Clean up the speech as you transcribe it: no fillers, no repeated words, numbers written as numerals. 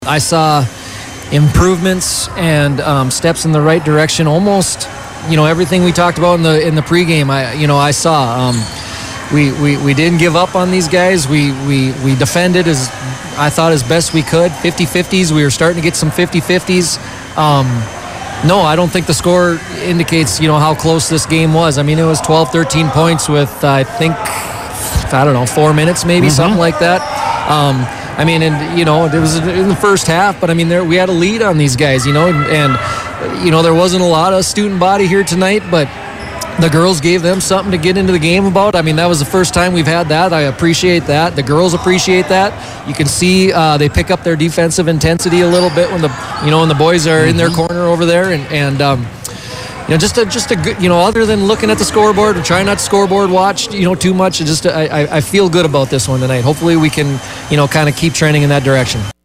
I saw improvements and steps in the right direction. Almost, everything we talked about in the pregame. I saw. We didn't give up on these guys. We defended I thought as best we could. 50-50s. We were starting to get some 50-50s. No, I don't think the score indicates how close this game was. I mean, it was 12-13 points with 4 minutes maybe, something like that. It was in the first half, but we had a lead on these guys, and there wasn't a lot of student body here tonight, but the girls gave them something to get into the game about. That was the first time we've had that. I appreciate that. The girls appreciate that. You can see they pick up their defensive intensity a little bit when the boys are in their corner over there, and just a good, other than looking at the scoreboard and trying not to scoreboard watch, too much. I feel good about this one tonight. Hopefully we can, kind of keep trending in that direction.